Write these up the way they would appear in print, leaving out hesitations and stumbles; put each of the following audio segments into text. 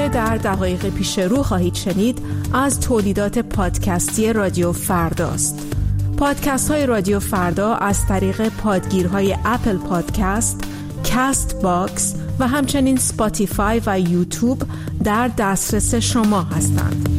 که در دقایق پیش رو خواهید شنید از تولیدات پادکستی رادیو فرداست. پادکست های رادیو فردا از طریق پادگیرهای اپل پادکست، کست باکس و همچنین سپاتیفای و یوتیوب در دسترس شما هستند.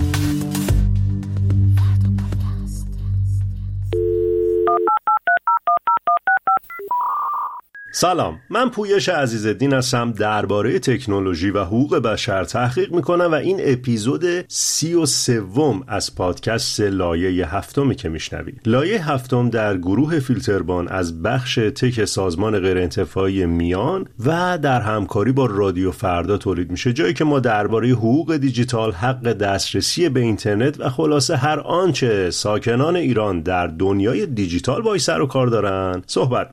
سلام، من پویش عزیزالدین هستم، درباره تکنولوژی و حقوق بشر تحقیق میکنم و این اپیزود 33 از پادکست لایه هفتمی که میشنوید. لایه هفتم در گروه فیلتربان از بخش تک سازمان غیرانتفاعی میان و در همکاری با رادیو فردا تولید میشه، جایی که ما درباره حقوق دیجیتال، حق دسترسی به اینترنت و خلاصه هر آنچه ساکنان ایران در دنیای دیجیتال باهاش سر و کار دارن صحبت.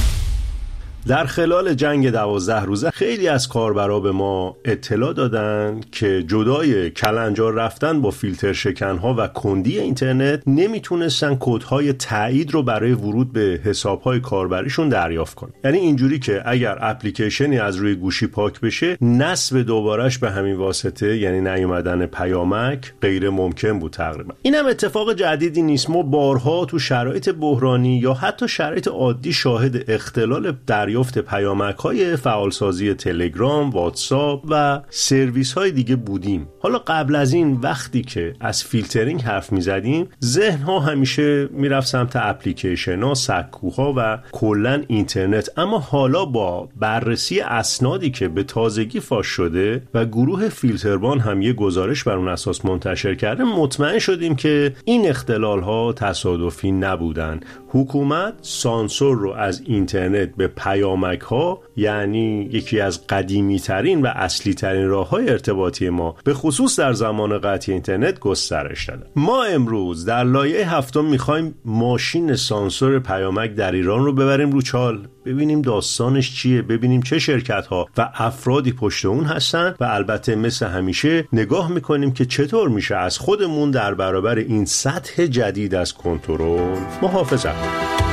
در خلال جنگ 12 روزه خیلی از کاربرا به ما اطلاع دادن که جدای کلنجار رفتن با فیلتر شکنها و کندی اینترنت نمیتونستن کدهای تایید رو برای ورود به حسابهای کاربریشون دریافت کنن. یعنی اینجوری که اگر اپلیکیشنی از روی گوشی پاک بشه، نصب دوبارش به همین واسطه، یعنی نیومدن پیامک، غیر ممکن بود تقریبا. اینم اتفاق جدیدی نیست. ما بارها تو شرایط بحرانی یا حتی شرایط عادی شاهد اختلال دریافت پیامک‌های فعالسازی تلگرام، واتساپ و سرویس‌های دیگه بودیم. حالا قبل از این وقتی که از فیلترینگ حرف می‌زدیم، ذهن‌ها همیشه میرفت سمت اپلیکیشن‌ها، سکوها و کلاً اینترنت. اما حالا با بررسی اسنادی که به تازگی فاش شده و گروه فیلتربان هم یه گزارش بر اون اساس منتشر کرده، مطمئن شدیم که این اختلال‌ها تصادفی نبودن. حکومت سانسور رو از اینترنت به پیامک‌ها، یعنی یکی از قدیمی ترین و اصلی ترین راه‌های ارتباطی ما به خصوص در زمان قطع اینترنت گسترش داده. ما امروز در لایه هفتم می‌خوایم ماشین سانسور پیامک در ایران رو ببریم رو چال، ببینیم داستانش چیه، ببینیم چه شرکت‌ها و افرادی پشت اون هستن و البته مثل همیشه نگاه می‌کنیم که چطور میشه از خودمون در برابر این سطح جدید از کنترل محافظت کنیم.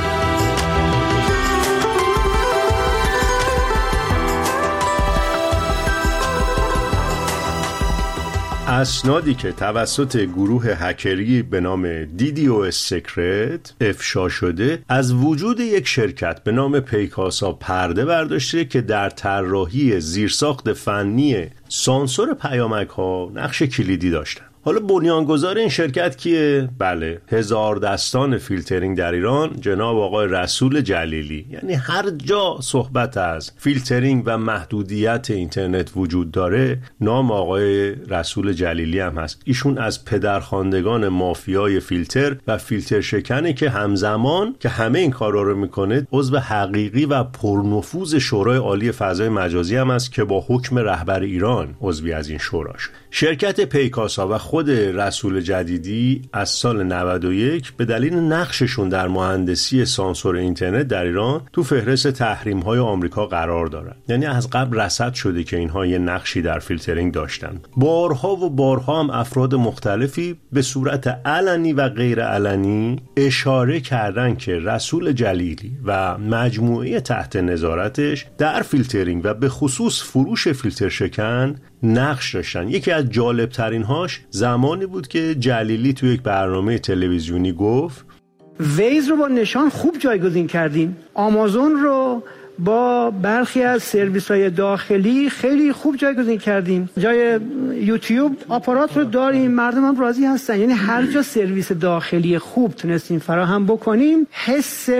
اسنادی که توسط گروه هکری به نام DDoS Secret افشا شده از وجود یک شرکت به نام پیکاسا پرده برداشته که در طراحی زیرساخت فنی سانسور پیامک‌ها نقش کلیدی داشتن. حالا بنیانگذار این شرکت کیه؟ بله، هزار دستان فیلترینگ در ایران، جناب آقای رسول جلیلی. یعنی هر جا صحبت از فیلترینگ و محدودیت اینترنت وجود داره، نام آقای رسول جلیلی هم هست. ایشون از پدرخواندگان مافیای فیلتر و فیلتر شکنه که همزمان که همه این کارا رو میکنه، عضو حقیقی و پرنفوذ شورای عالی فضای مجازی هم هست که با حکم رهبر ایران عضوی از این شوراش. شرکت پیکاسا و خود رسول جدیدی از سال 91 به دلیل نقششون در مهندسی سانسور اینترنت در ایران تو فهرست تحریم‌های آمریکا قرار دارن. یعنی از قبل رصد شده که اینها یه نقشی در فیلترینگ داشتن. بارها و بارها هم افراد مختلفی به صورت علنی و غیر علنی اشاره کردن که رسول جلیلی و مجموعه تحت نظارتش در فیلترینگ و به خصوص فروش فیلتر شکن نقش داشتن. یکی از جالب ترین هاش زمانی بود که جلیلی توی یک برنامه تلویزیونی گفت ویز رو با نشان خوب جایگزین کردیم، آمازون رو با برخی از سرویس‌های داخلی خیلی خوب جایگزین کردیم، جای یوتیوب آپارات رو داریم، مردم هم راضی هستن. یعنی هر جا سرویس داخلی خوب تونستیم فراهم بکنیم، حس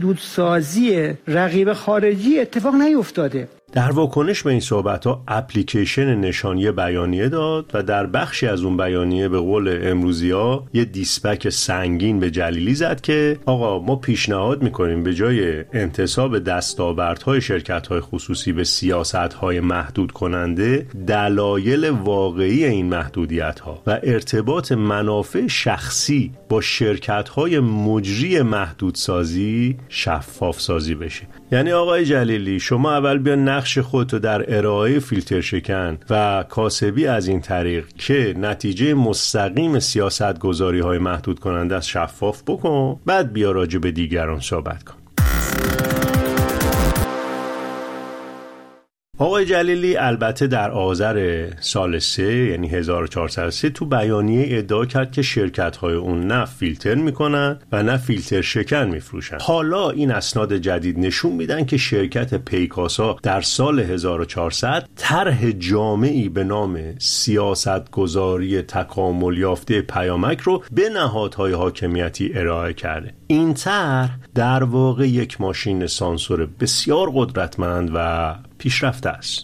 محدودسازی رقیب خارجی اتفاق نیفتاده. در واکنش به این صحبت‌ها اپلیکیشن نشانی بیانیه داد و در بخشی از اون بیانیه به قول امروزی‌ها یه دیسپک سنگین به جلیلی زد که آقا ما پیشنهاد می‌کنیم به جای انتساب دستاوردهای شرکت‌های خصوصی به سیاست‌های محدود کننده، دلایل واقعی این محدودیت‌ها و ارتباط منافع شخصی با شرکت‌های مجری محدودسازی شفاف سازی بشه. یعنی آقای جلیلی شما اول بیا نقش خودتو در ارائه فیلتر شکن و کاسبی از این طریق که نتیجه مستقیم سیاست گذاری های محدود کننده است شفاف بکن، بعد بیا راجع به دیگران صحبت کن. آقای جلیلی البته در آذر سال 3 یعنی 1403 تو بیانیه ادعا کرد که شرکت‌های اون نه فیلتر میکنن و نه فیلتر شکن میفروشن. حالا این اسناد جدید نشون میدن که شرکت پیکاسا در سال 1400 طرح جامعی به نام سیاستگذاری تکامل یافته پیامک رو به نهادهای حاکمیتی ارائه کرده. این طرح در واقع یک ماشین سانسور بسیار قدرتمند و پیشرفته است.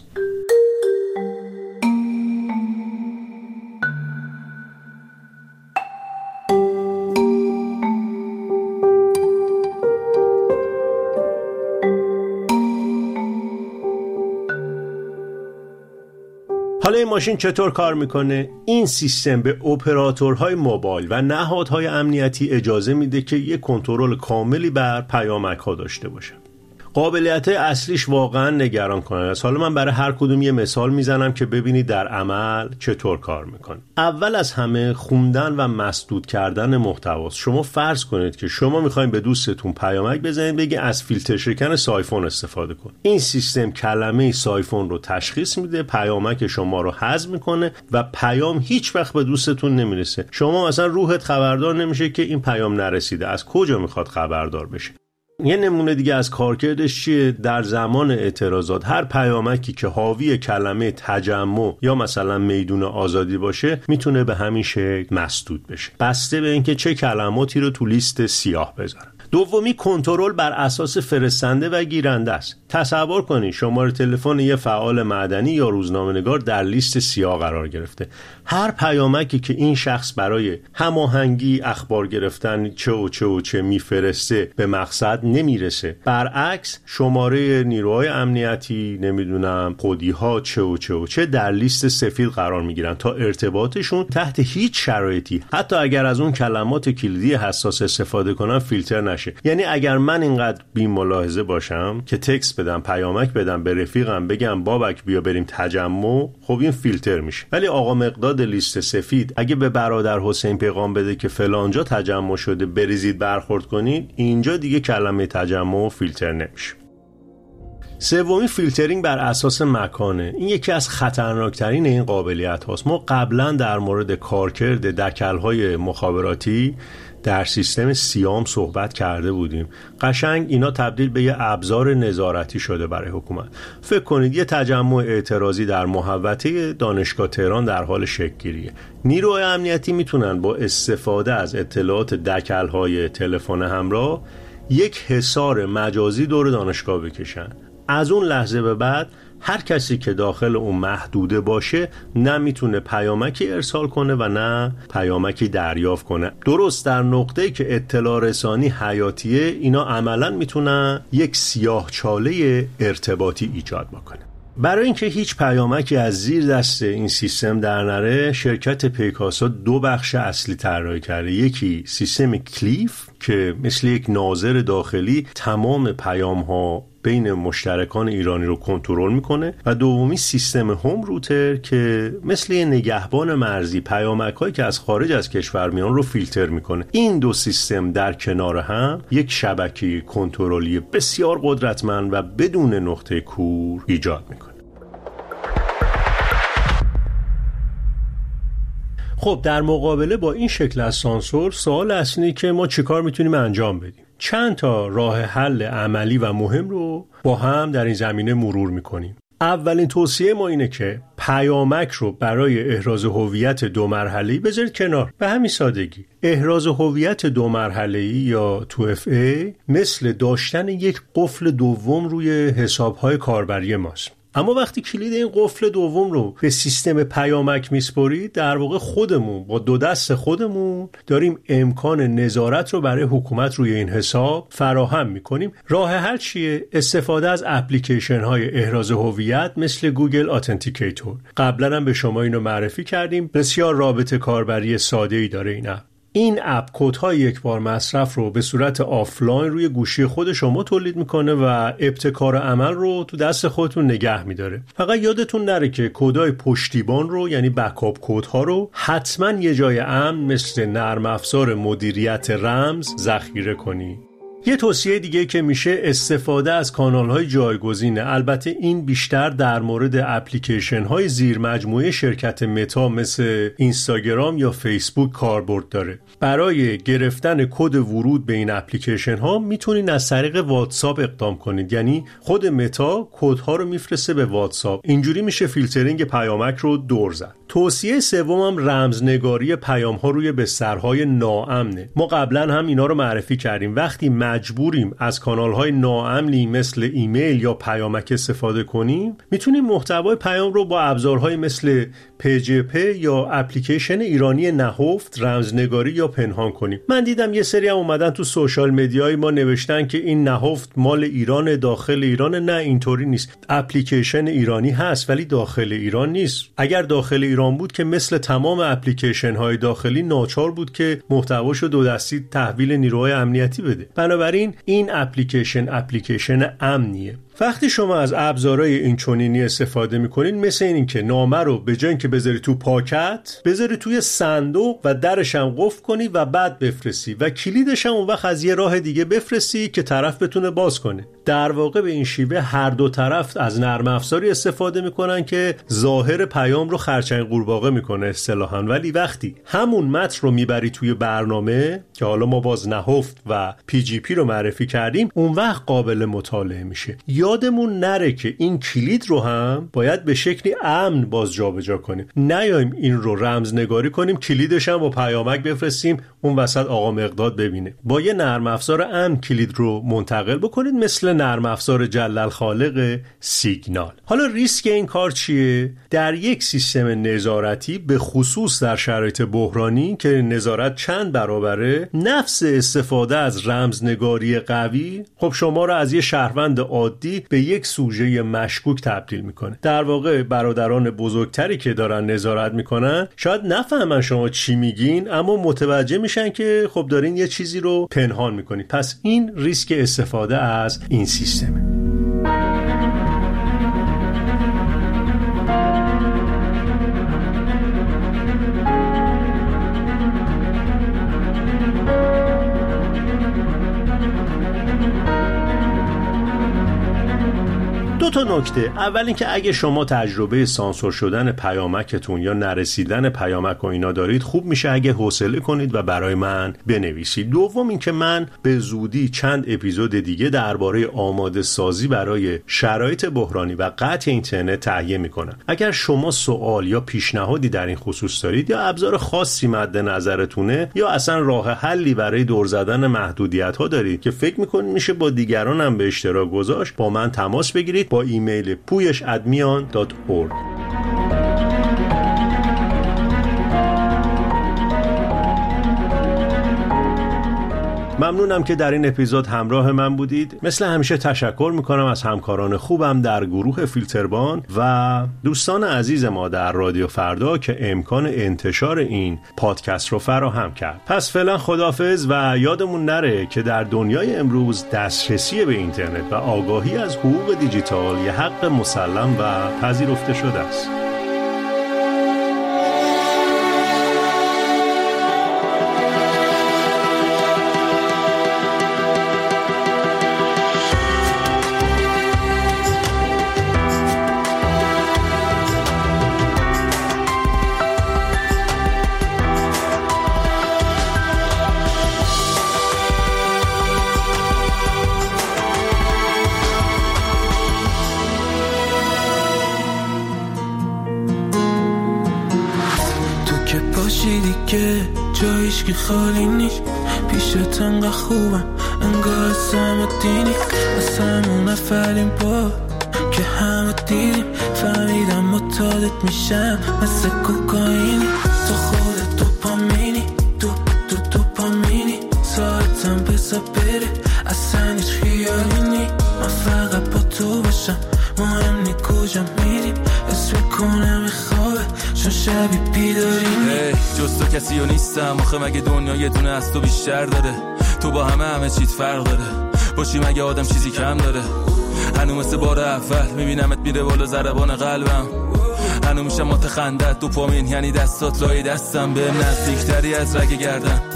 حالا این ماشین چطور کار میکنه؟ این سیستم به اپراتورهای موبایل و نهادهای امنیتی اجازه میده که یک کنترل کاملی بر پیامک ها داشته باشه. قابلیت اصلیش واقعا نگران کننده است. حالا من برای هر کدوم یه مثال میزنم که ببینید در عمل چطور کار میکنه. اول از همه خوندن و مسدود کردن محتواست. شما فرض کنید که شما میخواین به دوستتون پیامک بزنید، بگی از فیلتر شکن سایفون استفاده کن. این سیستم کلمه سایفون رو تشخیص میده، پیامک شما رو حذف میکنه و پیام هیچ وقت به دوستتون نمیرسه. شما مثلا روحت خبردار نمیشه که این پیام نرسیده. از کجا میخواد خبردار بشه؟ یه نمونه دیگه از کارکردش چیه؟ در زمان اعتراضات هر پیامکی که حاوی کلمه تجمع یا مثلا میدون آزادی باشه میتونه به همین شکل مسدود بشه، بسته به اینکه چه کلماتی رو تو لیست سیاه بذارن. دومی کنترل بر اساس فرستنده و گیرنده است. تصور کنید شماره تلفن یه فعال مدنی یا روزنامه‌نگار در لیست سیاه قرار گرفته. هر پیامکی که این شخص برای هماهنگی اخبار گرفتن چه میفرسته به مقصد نمیرسه. برعکس شماره نیروهای امنیتی نمیدونم خودی‌ها چه در لیست سفید قرار میگیرن تا ارتباطشون تحت هیچ شرایطی حتی اگر از اون کلمات کلیدی حساس استفاده کنن فیلتر نشه. یعنی اگر من اینقدر بی ملاحظه باشم که تکست بدم، پیامک بدم به رفیقم بگم بابک بیا بریم تجمع، خب این فیلتر میشه. ولی آقا مقداد لیست سفید اگه به برادر حسین پیغام بده که فلانجا تجمع شده بریزید برخورد کنید، اینجا دیگه کلمه تجمع فیلتر نمیشه. سومی فیلترینگ بر اساس مکانه. این یکی از خطرناکترین این قابلیت هاست. ما قبلا در مورد کارکرد دکل‌های مخابراتی در سیستم سیام صحبت کرده بودیم. قشنگ اینا تبدیل به یه ابزار نظارتی شده برای حکومت. فکر کنید یه تجمع اعتراضی در محوطه دانشگاه تهران در حال شکل‌گیریه. نیروهای امنیتی میتونن با استفاده از اطلاعات دکل‌های تلفن همراه یک حصار مجازی دور دانشگاه بکشن. از اون لحظه به بعد هر کسی که داخل اون محدوده باشه نه میتونه پیامکی ارسال کنه و نه پیامکی دریافت کنه. درست در نقطه‌ای که اطلاع رسانی حیاتیه، اینا عملاً میتونن یک سیاهچاله ارتباطی ایجاد بکنه. برای اینکه هیچ پیامکی از زیر دست این سیستم در نره، شرکت پیکاسا دو بخش اصلی طراحی کرده. یکی سیستم کلیف که مثل یک ناظر داخلی تمام پیام‌ها بین مشترکان ایرانی رو کنترل میکنه و دومی سیستم هوم روتر که مثل یه نگهبان مرزی پیامک‌هایی که از خارج از کشور میان رو فیلتر میکنه. این دو سیستم در کنار هم یک شبکه کنترلی بسیار قدرتمند و بدون نقطه کور ایجاد میکنه. خب در مقابله با این شکل از سانسور، سوال اصلی که ما چیکار میتونیم انجام بدیم؟ چند تا راه حل عملی و مهم رو با هم در این زمینه مرور میکنیم. اولین توصیه ما اینه که پیامک رو برای احراز هویت دو مرحله‌ای بذارید کنار. به همین سادگی. احراز هویت دو مرحله‌ای یا 2FA مثل داشتن یک قفل دوم روی حساب‌های کاربری ماست. اما وقتی کلید این قفل دوم رو به سیستم پیامک میسپارید، در واقع خودمون با دو دست خودمون داریم امکان نظارت رو برای حکومت روی این حساب فراهم میکنیم. راه حل چیه؟ استفاده از اپلیکیشن های احراز هویت مثل گوگل اتنتیکیتور. قبلا هم به شما اینو معرفی کردیم. بسیار رابطه کاربری ساده‌ای داره این اپ. این اپ کدهای یک بار مصرف رو به صورت آفلاین روی گوشی خود شما تولید میکنه و ابتکار عمل رو تو دست خودتون نگه میداره. فقط یادتون نره که کدهای پشتیبان رو یعنی بکاپ کدها رو حتما یه جای امن مثل نرم افزار مدیریت رمز ذخیره کنی. یه توصیه دیگه که میشه استفاده از کانال‌های جایگزینه. البته این بیشتر در مورد اپلیکیشن‌های زیر مجموعه شرکت متا مثل اینستاگرام یا فیسبوک کاربرد داره. برای گرفتن کد ورود به این اپلیکیشن‌ها میتونین از طریق واتساپ اقدام کنید. یعنی خود متا کدها رو میفرسته به واتساپ. اینجوری میشه فیلترینگ پیامک رو دور زد. توصیه سومم رمزنگاری پیام‌ها روی بسترهای ناامنه. ما قبلا هم اینا رو معرفی کردیم. وقتی مجبوریم از کانال‌های ناامنی مثل ایمیل یا پیامک استفاده کنیم، میتونیم محتوای پیام رو با ابزارهای مثل PGP یا اپلیکیشن ایرانی نهفت رمزنگاری یا پنهان کنیم. من دیدم یه سری هم اومدن تو سوشال مدیای ما نوشتن که این نهفت مال ایران، داخل ایران. نه، اینطوری نیست. اپلیکیشن ایرانی هست ولی داخل ایران نیست. اگر داخل ایران بود که مثل تمام اپلیکیشن های داخلی ناچار بود که محتواشو دو دستی تحویل نیروهای امنیتی بده. بنابراین این اپلیکیشن امنیه. وقتی شما از ابزارهای این چنینی استفاده میکنین، مثل این که نامه رو به جای اینکه بذاری تو پاکت، بذاری توی صندوق و درش هم قفل کنی و بعد بفرستی و کلیدش هم اون وقت از یه راه دیگه بفرستی که طرف بتونه باز کنه. در واقع به این شیوه هر دو طرف از نرم افزاری استفاده میکنن که ظاهر پیام رو خرچنگ قورباغه میکنه اصطلاحاً، ولی وقتی همون متن رو میبری توی برنامه که حالا ما باز نهفت و PGP رو معرفی کردیم، اون وقت قابل مطالعه میشه. یادمون نره که این کلید رو هم باید به شکلی امن باز جابجا کنیم. نیایم این رو رمزنگاری کنیم، کلیدش هم با پیامک بفرستیم اون وسط آقا مقداد ببینه. با یه نرم افزار امن کلید رو منتقل بکنید، مثل نرم افزار جلل خالق سیگنال. حالا ریسک این کار چیه؟ در یک سیستم نظارتی، به خصوص در شرایط بحرانی که نظارت چند برابره، نفس استفاده از رمزنگاری قوی خب شما رو از یه شهروند عادی به یک سوژه مشکوک تبدیل میکنه. در واقع برادران بزرگتری که دارن نظارت میکنن شاید نفهمن شما چی میگین، اما متوجه میشن که خب دارین یه چیزی رو پنهان میکنید. پس این ریسک استفاده از این سیستمه. دو تا نکته. اول اینکه اگه شما تجربه سانسور شدن پیامکتون یا نرسیدن پیامک و اینا دارید، خوب میشه اگه حوصله کنید و برای من بنویسید. دوم اینکه من به زودی چند اپیزود دیگه درباره آماده سازی برای شرایط بحرانی و قطع اینترنت تهیه میکنم. اگر شما سوال یا پیشنهادی در این خصوص دارید یا ابزار خاصی مد نظرتونه یا اصلا راه حلی برای دور زدن محدودیت ها دارید که فکر میکنید میشه با دیگران هم به اشتراک گذاشت، با من تماس بگیرید با ایمیل puyesh@mian.org. ممنونم که در این اپیزود همراه من بودید. مثل همیشه تشکر میکنم از همکاران خوبم در گروه فیلتربان و دوستان عزیز ما در رادیو فردا که امکان انتشار این پادکست رو فراهم کرد. پس فعلا خداحافظ و یادمون نره که در دنیای امروز دسترسی به اینترنت و آگاهی از حقوق دیجیتال یه حق مسلم و پذیرفته شده است. که جایش که خالی نیست، پیشت انقدر خوبم انگار اسم و دینی، از همون اولین بار که همه دیدیم فهمیدم متعادت میشم مثل کوکائینی. تو خودت دوپامینی، دوپامینی، ساعتم بسا بره اصلا هیچ خیالی نی. من فقط با تو باشم، مهم نی کجا میریم، اسم کنم خوابه چون شبی بیدارینی. جز تو کسی و نیستم آخه، مگه دنیا یه دونه از تو بیشتر داره؟ تو با همه چیز فرق داره، باشی مگه آدم چیزی کم داره؟ هنو مثل بار اول میبینمت میره بالا ضربان قلبم، هنو میشم آت خندت دوپامین، یعنی دستات لای دستم بهم نزدیکتری از رگ گردن.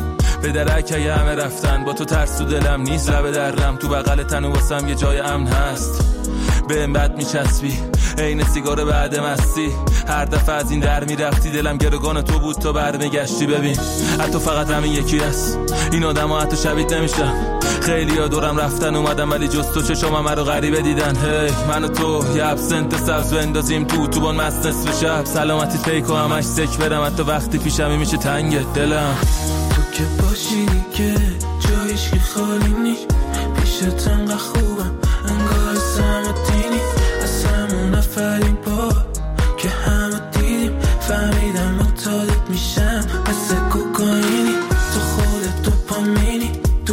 به درک اگه همه رفتن با تو ترس تو دلم نیست، لبه درم تو بغل تن و واسم یه جای امن هست. بهم بد میچسبی عین سیگار بعد مستی، هر دفعه از این در میرفتی دلم گروگان تو بود تا برمیگشتی. ببین حتی فقط همین یکی هست، این آدم ها حتی شبیه نمیشم. خیلی ها دورم رفتن اومدم ولی جز تو چشام من رو غریبه دیدن. هی من و تو یه ابسنت سبز بندازیم تو اتوبان مست نصف شب، سلامتی پیک و همش سک برم حتی وقتی پیشمی میشه تنگ دلم. تو که باشی دیگه جایش که خالی نیست، پیشت انقدر خوبم انگار سمتینی، از همون اولین بار که همه دیدیم فهمیدم مطالب میشم مثل کوکائینی. تو خودت دوپامینی،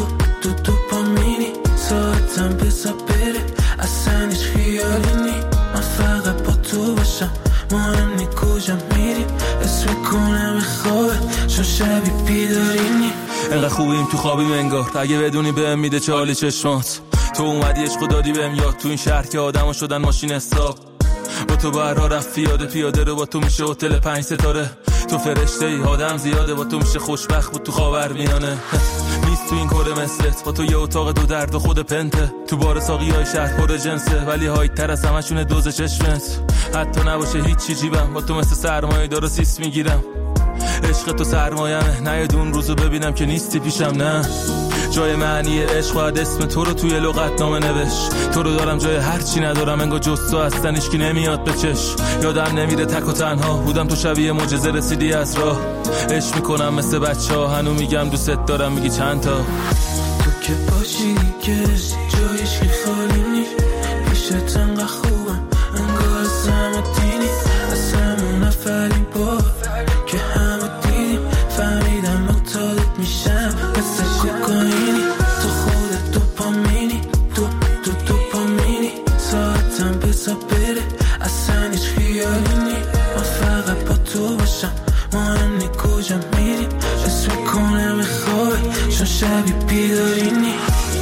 دوپامینی، ساعتم بزا بره اصلا هیچ خیالی نی، من فقط با تو باشم مهم نی کجا میریم، اسم کنم خوابه چون شبی بیدارینی. انقدر خوبیم تو خوابیم انگار، اگه بدونی بهم میده چالی چشمات. تو اومدی عشق دادی بهم یاد، تو این شهر که آدما شدن ماشین حساب. با تو برا رفت پیاده رو با تو میشه هتل 5 ستاره. تو فرشته ای آدم زیاده با تو میشه خوشبخت بود تو خاورمیانه. نیست تو این کره مثلت، با تو یه اتاق دو درد و خود پنته. تو بار ساقیای شهر پر جنسه ولی هایت تر از همشونه دوز چشمت. حتی نباشه هیچی جیبم با تو مثل سرمایه دار سیس میگیرم. عشق تو سرمایمه نه اون روزو ببینم که نیستی پیشم. نه جای معنی عشق باید اسم تو رو توی لغتنامه نوشت. تو رو دارم جای هر چی ندارم انگار جز تو هستن هیچکی نمیاد به چش. یادم نمیره تک و تنها بودم تو شبیه معجزه رسیدی از راه. عشق میکنم مثل بچه‌ها هنو میگم دوست دارم میگی چند تا. تو که باشی دیگه جایش که خالی نیست، پیشت انقدر خوبم انگار سمتینی، از همون اولین بار که همه دیدیم فهمیدم مطالب میشم مثل کوکائینی. تو خودت دوپامینی، دوپامینی، ساعتم بزا بره اصلا هیچ خیالی نی، من فقط با تو باشم مهم نی کجا میریم، اسم کنم خوابه چون شبی بیدارینی.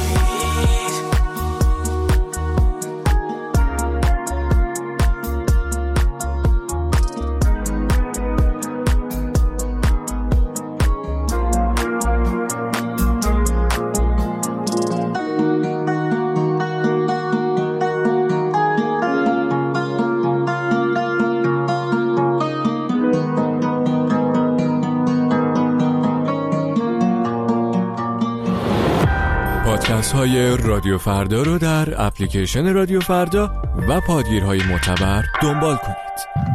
پادکست های رادیو فردا رو در اپلیکیشن رادیو فردا و پادگیرهای معتبر دنبال کنید.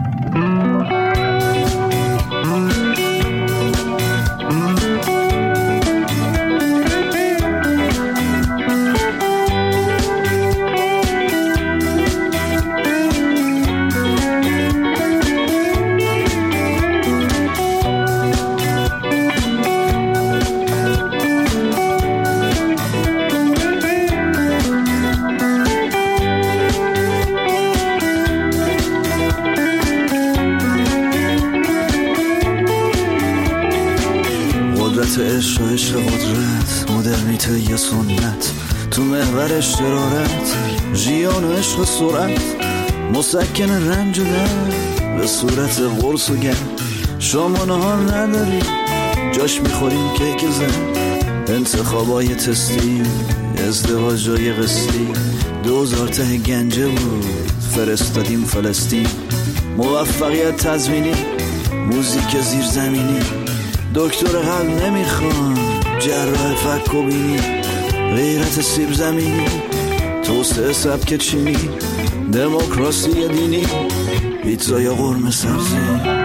عشق و عشق قدرت، مدرنیته یا سنت، تو محور اشترارت، ژیان و عشق و سرعت، مسکن رنج و درد به صورت قرص و گرد. شما نهار نداری جاش میخوریم کیک زن، انتخابای تستی، ازدواجای قسطی، 2000 ته گنجه بود فرستادیم فلسطین. موفقیت تضمینی، موزیک زیرزمینی، دکتر قلب نمیخوان، جراح فک و بینی، غیرت سیب زمینی، توسعه سبک چینی، دموکراسی دینی، پیتزا یا قرمه سبزی.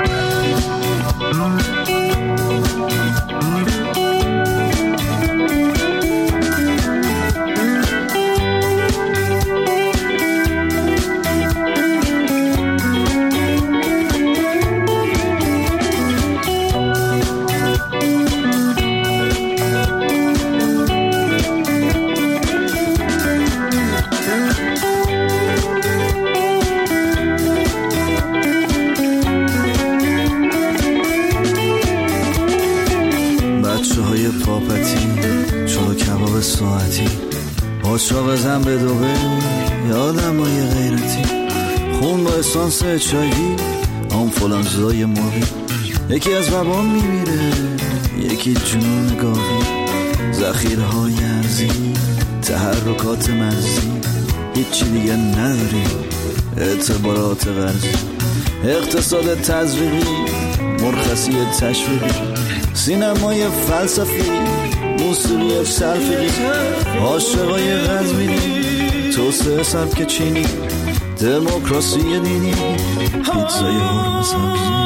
پاچا بزن به دوبه یادم های غیرتی، خون با اسانس چایی آنفولانزای موری، یکی از وبا میمیره، یکی جنون گاوی، ذخیره‌های ارزی، تحرکات مرزی، هیچی دیگه نداریم، اعتبارات قرضی، اقتصاد تزریقی، مرخصی تشویقی، سینمای فلسفی، موسیقی سلفی، عاشقای قزوینی، توسعه سبک چینی، دموکراسی دینی، پیتزای قرمه سبزی.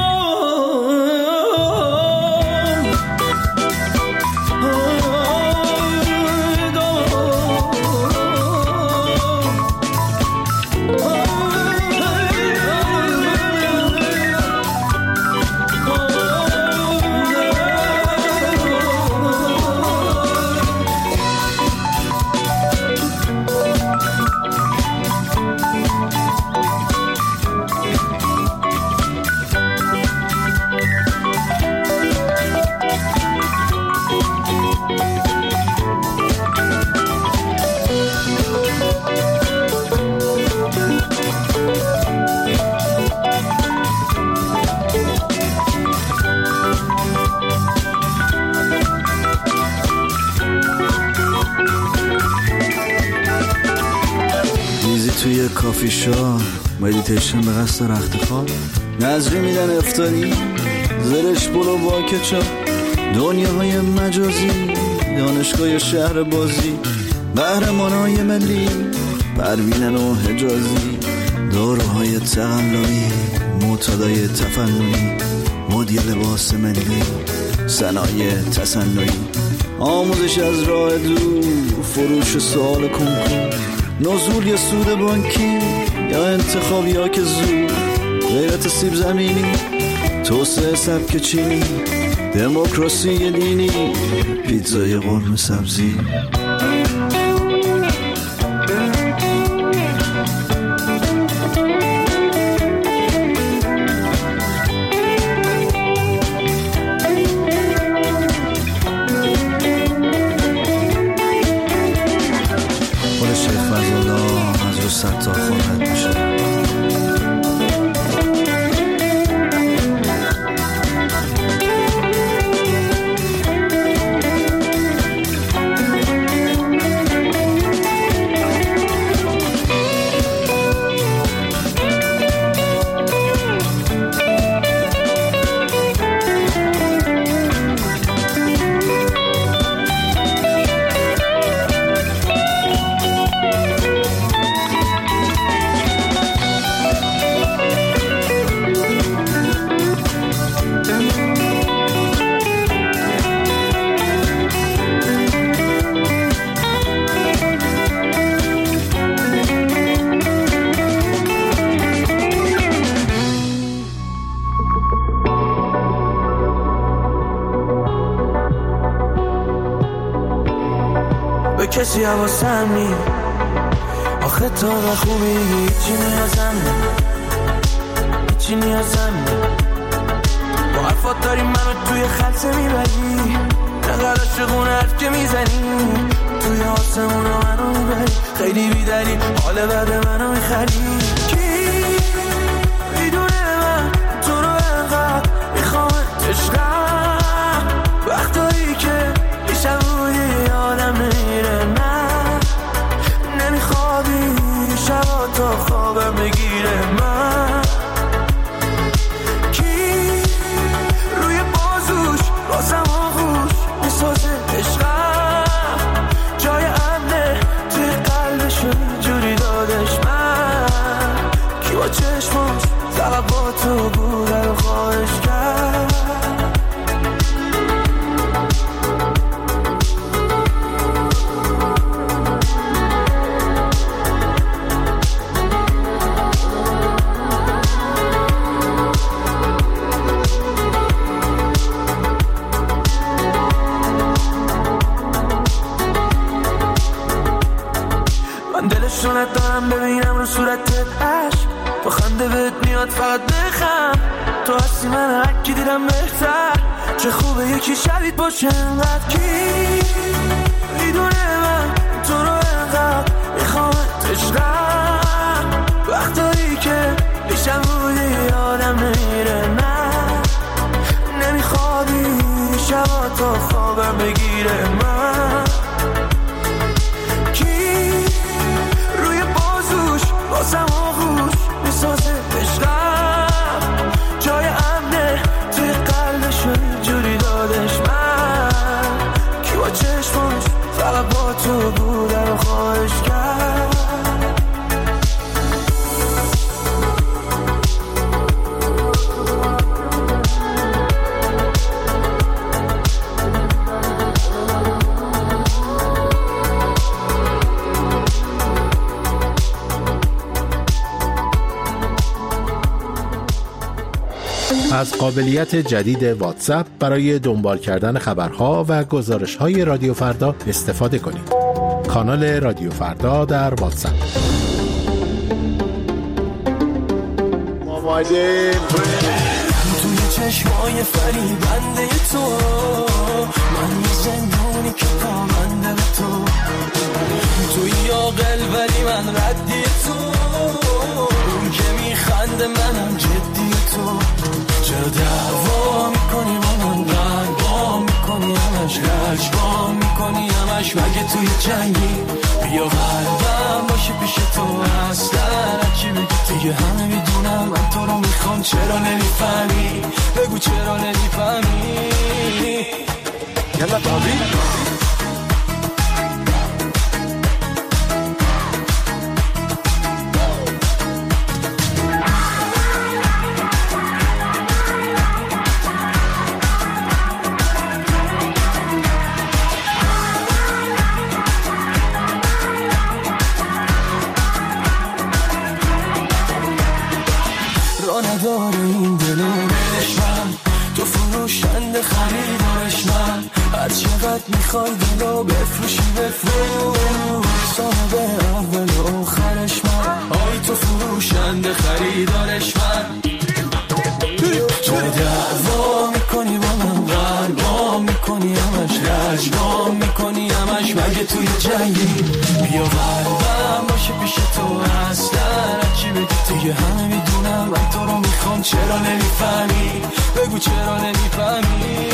توی کافی شار، مدیتیشن به قصد رخت خواب، نظری میدن افطاری، زرش برو با کچا، دنیاهای مجازی، دانشگاه شهر بازی، قهرمانای ملی، پروینن و حجازی، داروهای تقلایی، معتادای تفننی، مدی لباس ملی، صنایع تصنعی، آموزش از راه دور، فروش سوال کنکور، نزول یا سود بانکی یا انتخاب یا که زود، غیرت سیب زمینی، توسعه سبک چینی، دموکراسی دینی، پیتزای قرمه سبزی. تا خورد میشه. کسی حواسم نی آخه تا خوبی هیچی نیازم نی هیچی نیازم نی با حرفات داری منو توی خلصه میبری نقل عاشقون حرف که میزنی توی آسمون منو میبری خیلی بیدری حال بعد منو میخری کی میدونه من تو رو انقدر میخوامت عشقم وقتایی که بیشم بودی آدم نمیره من نمیخوابی شبا تا خوابم بگیره من کی روی بازوش بازم آغوش میسازه عشقم جای امنه توی قلبشو جوری دادش من کی با چشماش فقط با تو بوده رو خواهش کرد دلشونت دارم ببینم رو صورتت عشق با خنده بهت میاد فقط بخم تو هستی من هرکی دیدم بهتر چه خوبه یکی شبیت باشه انقدر کی میدونه من تو رو انقدر میخوامت عشقم وقتایی که بیشم بودی آدم نمیره من گردم بگیره من، کی روی بازوش بازم آغوش میسازه عشقم، جای امنه توی قلبش جوری دادش من، کی با چشماش فقط با تو بودم و خواهش کرد. از قابلیت جدید واتساپ برای دنبال کردن خبرها و گزارش‌های رادیو فردا استفاده کنید. کانال رادیو فردا در واتساپ. توی چشمای فریبنده تو من یه زندانی که پامنده به تو، توی عاقل ولی من ردی تو، اون که میخنده منم جدی تو، چرا دعوا میکنی با من قلبا میکنی همش رجبا میکنی همش، مگه توی جنگی بیا قلبم باشه پیش تو، اصلا چی بگی دیگه همه میدونم من تو رو میخوام، چرا نمیفهمی بگو چرا نمیفهمی. یلا بابی نداره این دل من، تو فروشنده خریدارش من، هر چقدر میخوای دلو بفروشی بفروش، صاحب اول و آخرش من، آی تو فروشنده خریدارش من، چرا دعوا میکنی با من قلبا میکنی همش رجبا میکنی همش، مگه توی جنگی بیا قلبم باشه پیش تو، اصلا چی بگی دیگه همه میدونم من تو رو میخوام، چرا نمیفهمی بگو چرا نمیفهمی.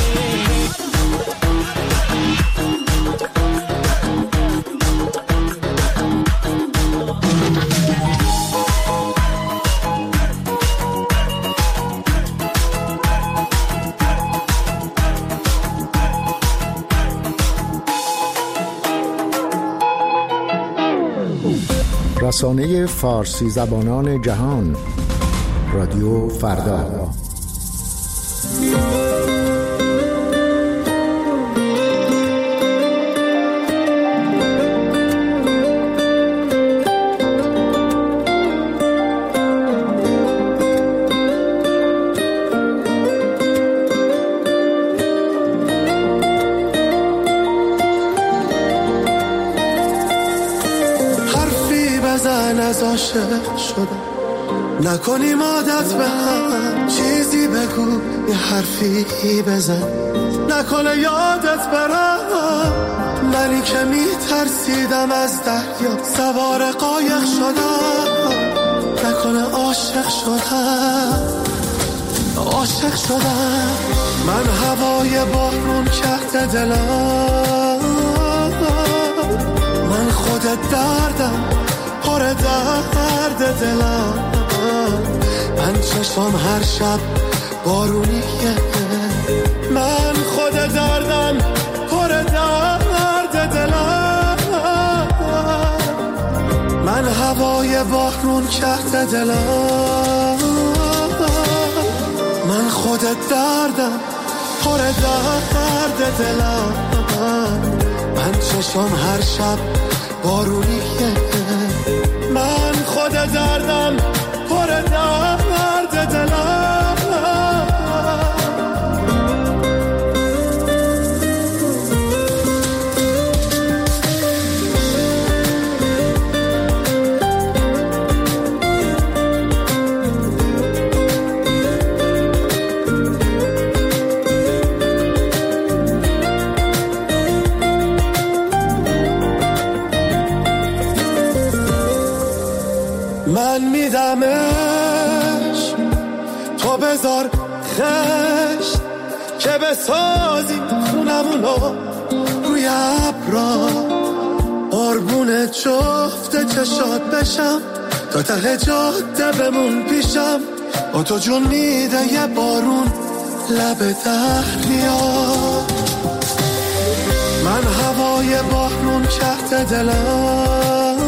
رسانه فارسی زبانان جهان، رادیو فردا. از عاشق شدم نکنیم عادت به هم، چیزی بگو یه حرفی بزن نکنه یادت برم، منی که میترسیدم از دریا سوار قایق شدم، نکنه عاشق شدم، من هوای بارون کرده دلم، من خود دردم پر درد دلم، من چشم هر شب بارونیه، من خود دردم پر درد دلم، من هوای بارون کرده دلم، من خود دردم پر درد دلم، من چشم هر شب بارونیه، من خود دردم پر درد دلم. من میدمش تو بذار خشت که بسازیم خونمونو ابرا قربون جفت چشات بشم تا ته جاده بمون پیشم با تو جون میده یه بارون لب دریا من هوای بارون کهت دلم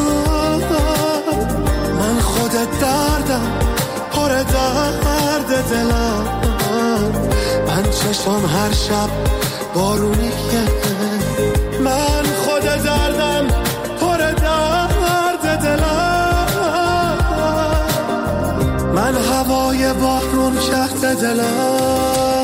من خود دردم پر درد دلم من چشم هر شب بارونیه من خود دردم پر درد دلم من هوای بارون کهت دلم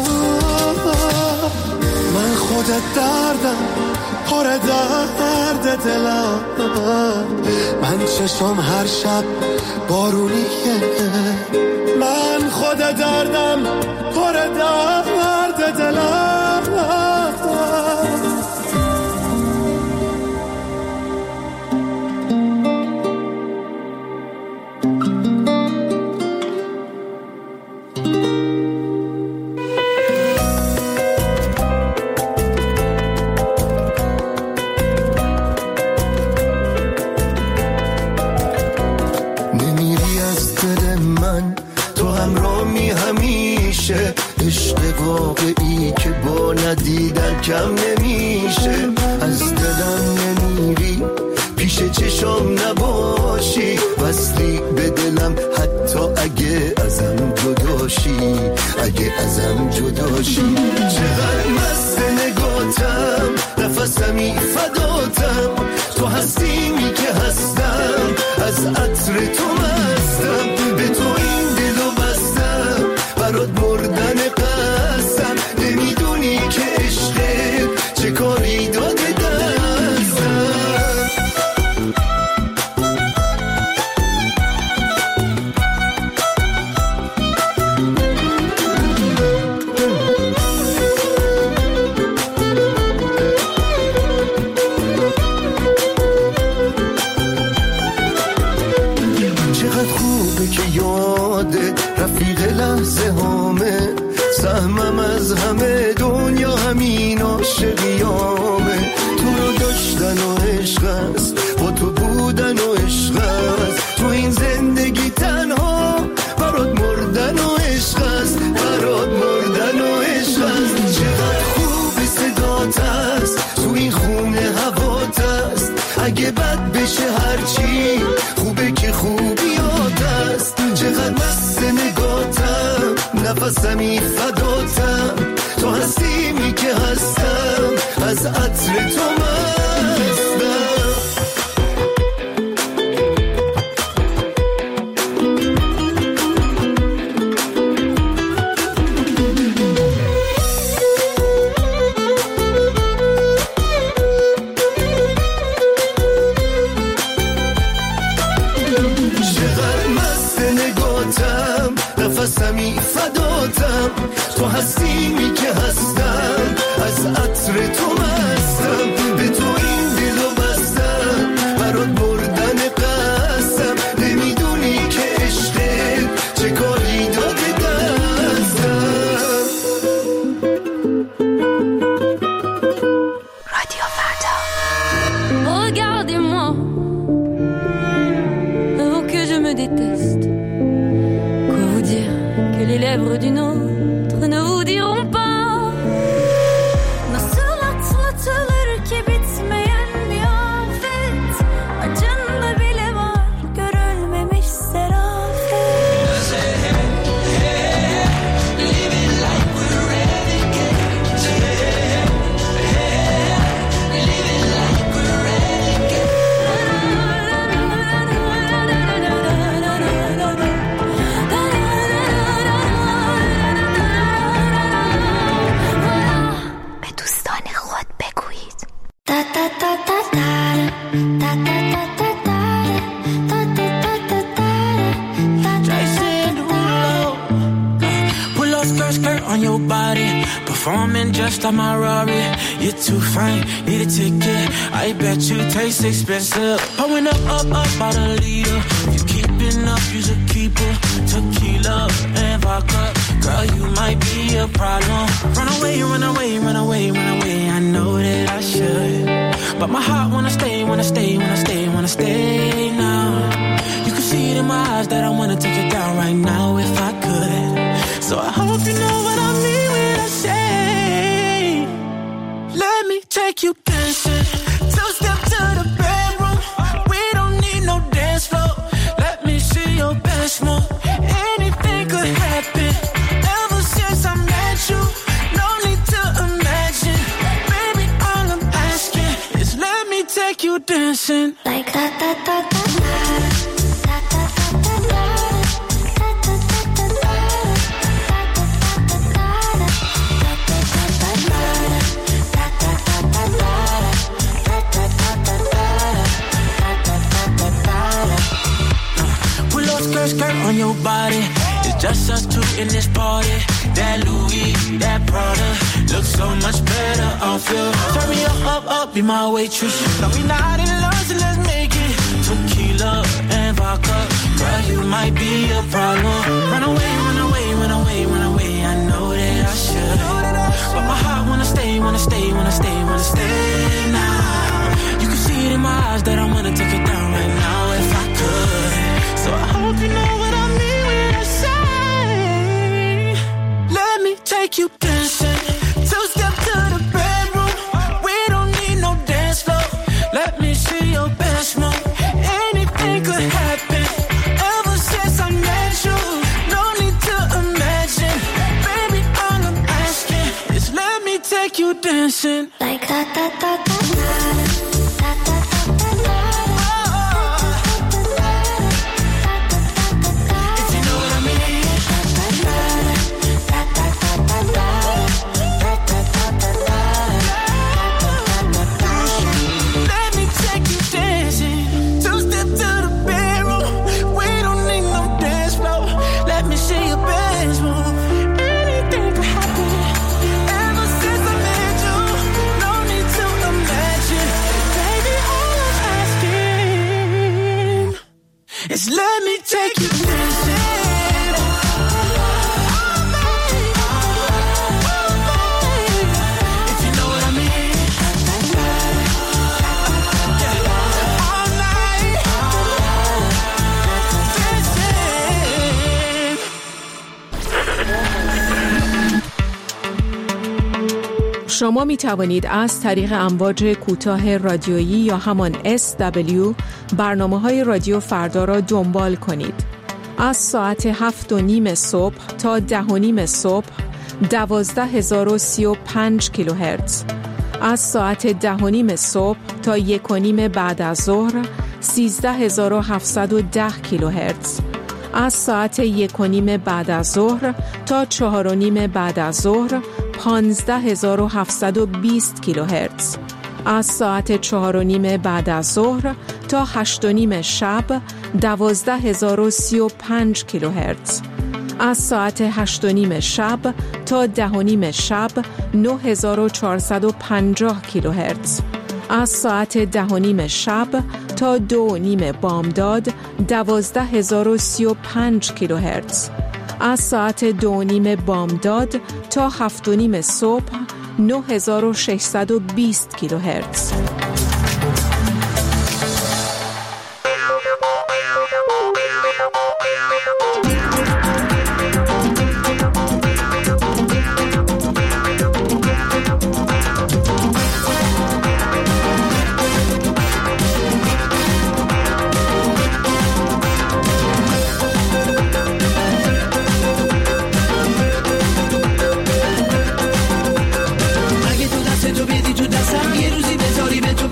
من خود دردم پر درد دلم من چشم هر شب بارونیه من خود دردم پر درد دلم عشق واقعی که با ندیدن کم نمیشه از دلم نمیری پیش چشام نباشی وصلی به دلم حتی اگه ازم جداشی اگه ازم جداشی چقدر مست نگاتم نفسمی فداتم تو هستیمی که هستم از عطر تو مستم به تو این دلو بستم برات مردن قسم نمیدونی که عشقت چه کاری داده دستم چقدر خوبه که یادت رفیق لحظه هامه سهمم از همه دنیا همین عاشقیامه تو رو داشتن و عشق است با تو بودن و عشق است تو این زندگی تنها برات مردن و عشق است برات مردن و عشق است چقدر خوب صدات است تو این خونه هوات است اگه بد بشه هرچی خوبه که خوبیات است چقدر مست نگاتم نفسمی فداتم تو هستیمی که هستم از عطر تو مستم چقدر مست نگاتم نفسمی فداتم تو هستیمی که هستم از عطر تو مستم به تو این دلو بستم برات مردن قسم نمیدونی که عشقت چه کاری داده دستم رادیو فردا Regardez-moi oh que je me déteste quoi vous dire que les lèvres d'une autre ne vous diront pas nasıl atlatılır ki bitmeyen bir afet acında bile var görülmemiş serafet living like we're renegades living like we're renegades به دوستان خود بگویید Jason Derulo, pull up skirt on your body, performing just like my Rari. You're too fine, need a ticket. I bet you taste expensive. Pouring up out a leader. You keep loading up, you should keep a tequila and vodka. Girl, you might be a problem. Run away, run away, run away, run away. I know that I should, but my heart wanna stay, wanna stay, wanna stay, wanna stay now. You can see it in my eyes that I wanna take it down right now if I could. So I hope you know what I mean when I say, let me take you dancing. Two-step to the bedroom. We don't need no dance floor. Let me see your best move. Anything could happen. Ever since I met you, no need to imagine. Baby, all I'm asking is let me take you dancing. Like da da da da da. Skirt on your body, it's just us two in this party. That Louis, that Prada, looks so much better off you. Turn me up, be my waitress. Tell me not in love, so let's make it tequila and vodka. Girl, you might be a problem. Run away, run away, run away, run away. I know that I should, but my heart wanna stay, wanna stay, wanna stay, wanna stay now. You can see it in my eyes that I wanna take it down right now if I could. So I hope you know what I mean when I say, let me take you dancing. Two-step to the bedroom. We don't need no dance floor. Let me see your best move. Anything could happen. Ever since I met you, no need to imagine. Baby, all I'm asking is let me take you dancing. Like da da da da da. Let me take you dancing. If you know what I mean. All night dancing. شما می توانید از طریق امواج کوتاه رادیویی یا همان SW برنامه‌های رادیو فردا را دنبال کنید. از ساعت 7:30 صبح تا 10:30 صبح 12035 کیلوهرتز. از ساعت 10:30 صبح تا 1:30 بعد از ظهر 13710 کیلوهرتز. از ساعت 1:30 بعد از ظهر تا 4:30 بعد از ظهر 15720 کیلوهرتز. از ساعت 4:30 بعد از ظهر تا 8:30 شب 12035 کیلوهرتز. از ساعت 8:30 شب تا 10:30 شب 9450 کیلوهرتز. از ساعت 10:30 شب تا 2:30 بامداد 12035 کیلوهرتز. از ساعت 2:30 بامداد تا 7:30 صبح 9620 کیلوهرتز. اگه تو دست تو بدی تو دستم یه روزی بذاری به تو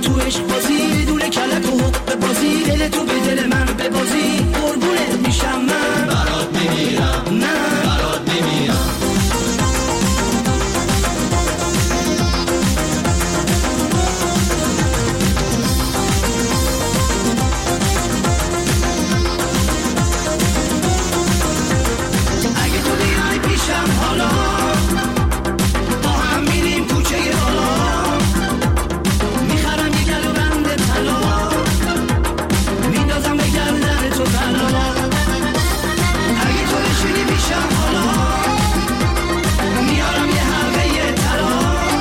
تو عشق بازی بدون کلک و حق بازی دل تو به دل من ببازی قربونت میشم من برات میمیرم من برات میمیرم اگه تو بیای پیشم حالا با هم میریم کوچه بالا میخرم یه گلو بند طلا میندازم به گردن تو طلا اگه تو بشینی پیشم حالا میارم یه حلقه طلا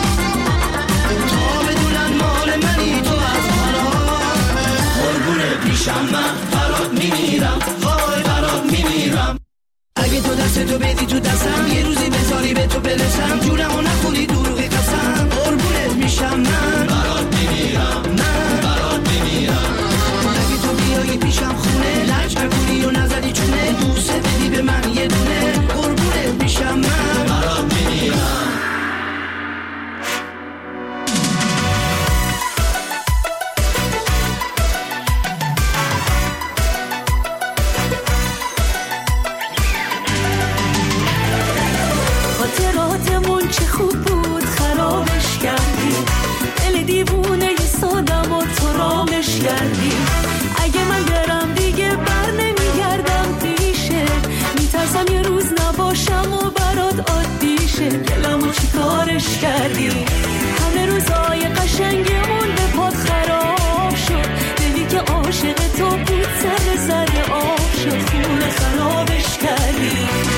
تا بدونن مال منی تو از حالا قربونت پیشم من برات میمیرم وای برات میمیرم اگه تو دستتو بدی تو دستم یه روزی بذاری به تو برسم جونمو نخونی دروغ قسم قربونت میشم من برات میمیرم من برات میمیرم اگه تو بیایی پیشم خونه لج نکنی و نزدی چونه بوسه بدی به من یه دونه قربونت میشم من برات میمیرم خاطراتمون چه خوب بود خرابش کردی دل دیوونه ی سادم و تو رامش کردی اگه من برم دیگه بر نمیگردم پیشه میترسم یه روز نباشم و برات عادیشه دلمو چی کارش کردی همه روزای قشنگمون به پات خراب شد دلی که عاشق تو بود سر آب شد خونه خرابش کردی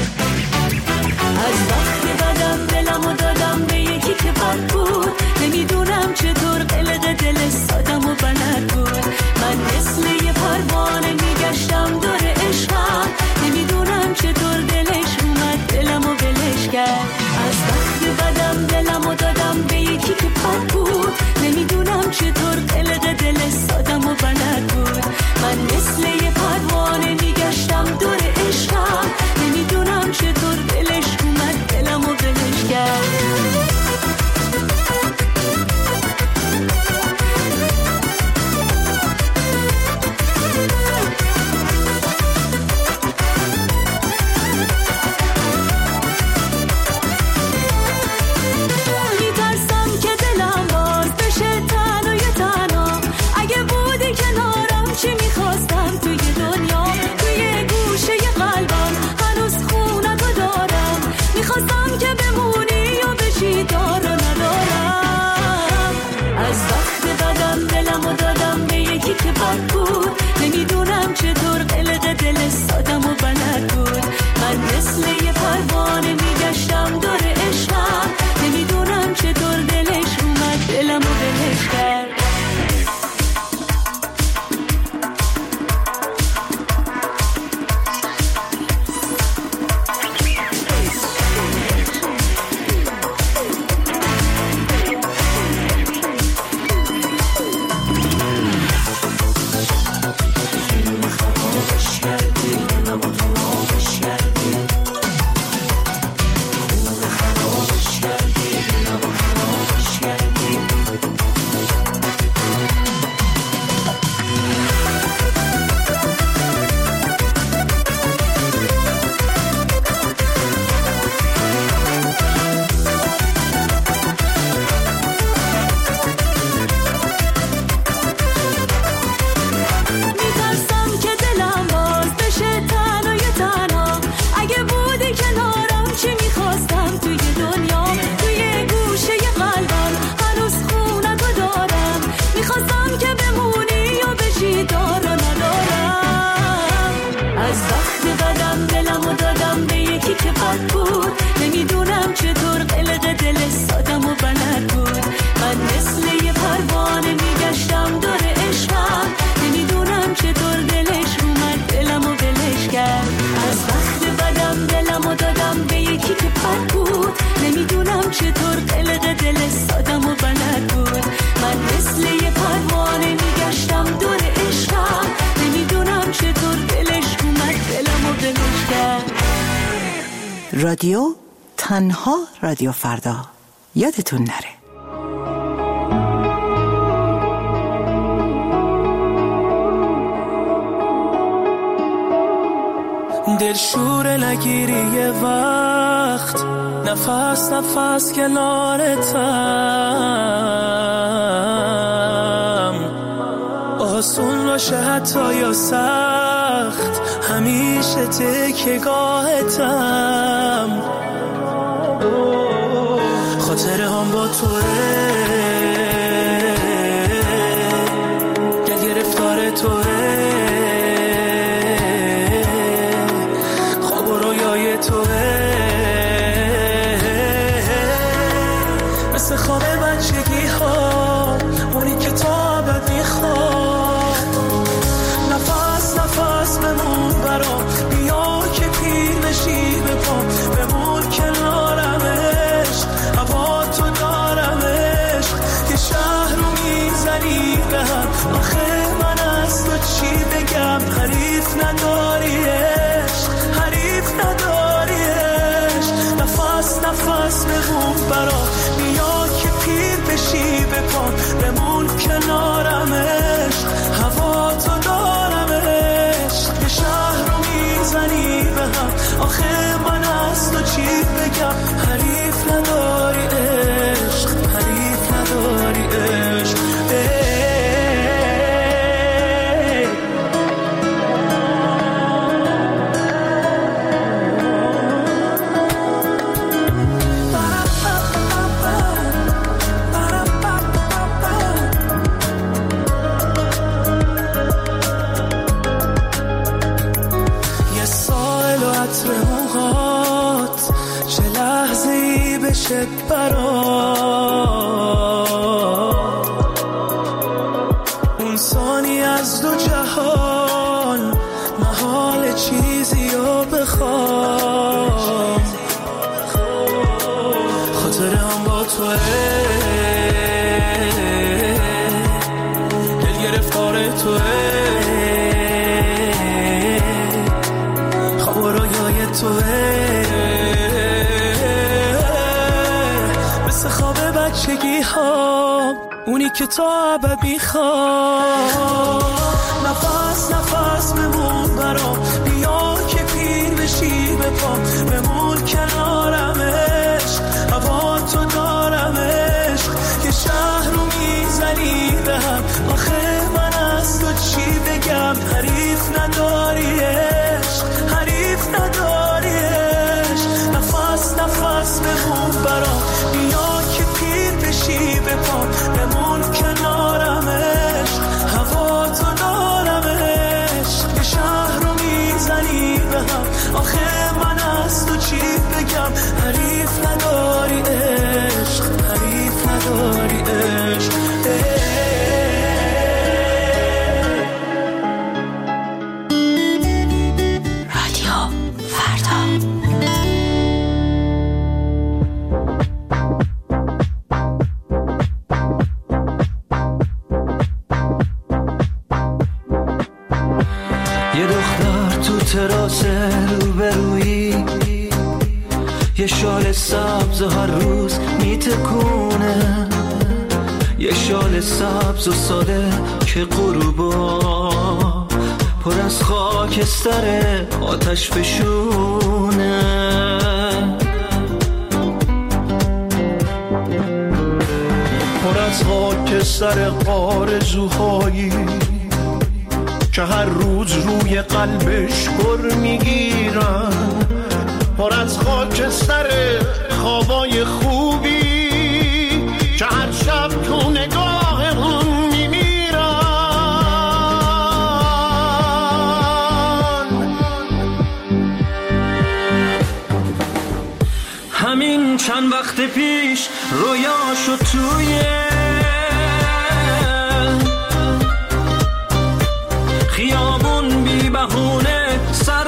از وقتی بدم دلمو دادم به یکی که بد بود نمیدونم چطور قلق دل سادم و بلد بود من مثل یه پروانه میگشتم دور عشقم نمیدونم چطور دلش اومد دلمو ولش کرد از وقتی بدم دلمو دادم به یکی که بد بود نمیدونم چطور قلق دل سادم و بلد بود من مثل یه پروانه میگشتم دور عشقم نمیدونم چطور دلش اومد دلمو ولش کرد میترسم که دلم باز بشه تنها یه تنها اگه بودی کنارم چی میخواستم توی دنیا توی گوشه ی قلبم هنوز خونتو دارم میخواستم که بمونی و بشی دار و ندارم از وقت بدم دلمو دادم به یکی که بد بود نمیدونم چطور قلق دل سادم و بلد بود من مثل یه پروانه میگشتم دور عشقم نمیدونم چطور دلش اومد دلمو ولش کرد رادیو تنها رادیو فردا، یادتون نره. دلشور نگیری یه وقت، نفس نفس کنارتم، آسون باشه حتی یا سخت، همیشه تکیه‌گاهتم، خاطره هم با توه، دل گرفتار توه، خواب و رویای توه، مثل خواب بچگی ها، اونی که تا ابد میخواد، نفس نفس بمون برام، بیا که پیر بشی به پام، بمون کنارمش، هوا تو دارمش، یه شهر رو میزنی به هم، آخه من از تو چی بگم، حریف نداریش، حریف نداریش، نفس نفس بمون برام، بیا که پیر بشی به پام، بمون کنارمش، هوا تو دارمش، یه شهر رو میزنی به هم، آخه من از تو چی بگم، حریف نداری عشق، حریف نداری عشق. چه اون ثانی از دو جهان، محال چیزی رو بخوام، خاطره هم با توه، دل گرفتار توه، خواب و رویای توه، خواب بچگی ها، اونی که تا ابد میخواد، نفس نفس بمون برام، بیا که پیر بشی به پام، بمون کنارمش، هوا تو دارمش، یه شهر رو میزنی به هم، آخه من از تو چی بگم، حریف نداریش، حریف نداریش، نفس نفس بمون برام، بیا که پیر بشی به پام، بمون کنارمش، هوا تو دارمش، یه شهر رو میزنی به هم، آخه من از تو چی بگم، حریف نداری عشق، حریف نداری عشق. یه شال سبز هر روز میتکونه، یه شال سبز و ساده که غروبا پر از خاکستر آتش فشونه، پر از خاکستر آرزوهایی که هر روز روی قلبش پر میگیرن، پر از خاکستر خوابای خوبی که هر شب تو نگاهمون میمیرن. همین چند وقت پیش رویاشو توی خیابون بی بهونه سر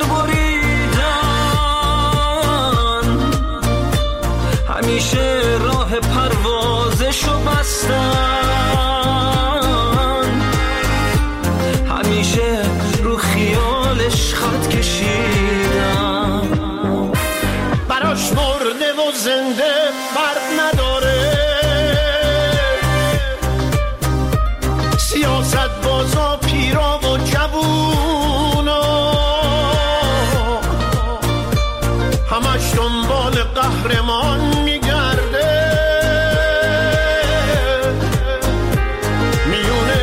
بریدن، همیشه راه پروازشو بستن، همیشه رو خیالش خط کشیدن، براش مرده و زنده فرق نداره،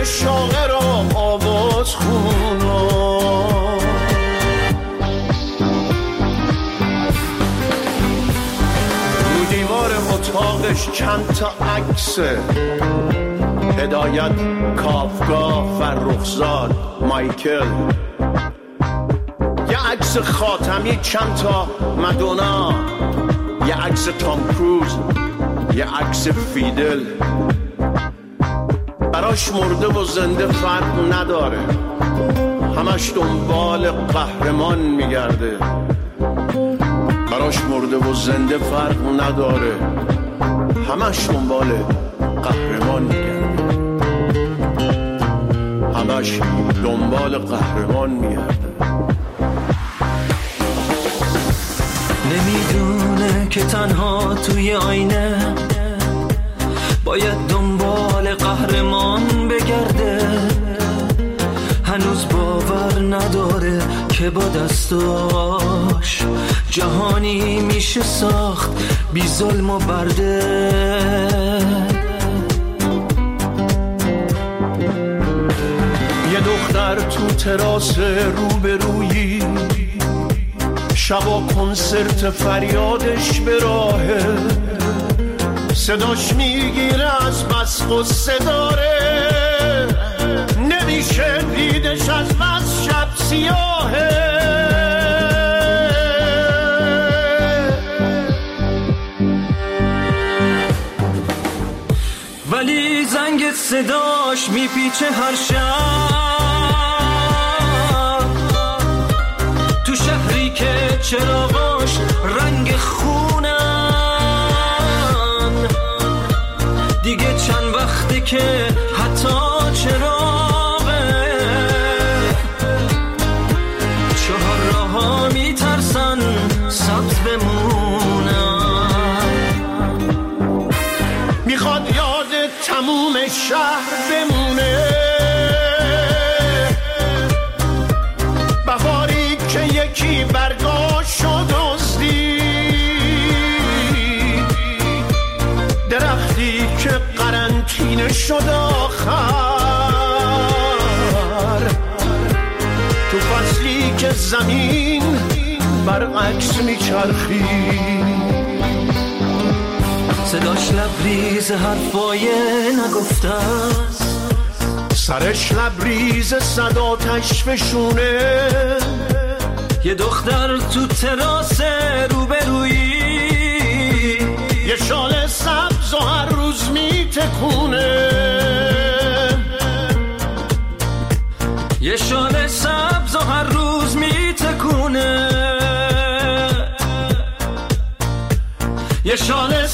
شاعر و آواز خونا. رو دیوار اتاقش چند تا عکس، هدایت، کافکا، فرخزاد، مایکل، یه عکس خاتمی، چند تا مدونا، یه عکس تام کروز، یه عکس فیدل. براش مرده و زنده فرق نداره، همش دنبال قهرمان میگرده. براش مرده و زنده فرق نداره، همش دنبال قهرمان میگرده. همش دنبال قهرمان میگرده. نمیدونه که تنها توی آینه باید دنبال قهرمان بگرده. هنوز باور نداره که با دستاش جهانی میشه ساخت بی ظلم و برده. یه دختر تو تراس روبرویی، شبا کنسرت فریادش به راهه، صداش میگیره از بس قصه داره، نمیشه دیدش از بس شب سیاهه. ولی زنگ صداش میپیچه هر شب، تو شهری که چراغاش رنگ خونن. دیگه چند وقته که حتی چراغه چهار راه‌ها میترسن سبز بمونن. میخواد یاد تموم شهر بمونه، بهاری که یکی برگاشو دزدی، درختی که قرنطینه شد آخر، تو فصلی که زمین برعکس میچرخی. صداش لبریز حرفای نگفته است، سرش لبریز صداتش فشونه. یه دختر تو تراس روبرویی، یه شال سبز و هر روز میتکونه. یه شال سبز و هر روز میتکونه. یه شال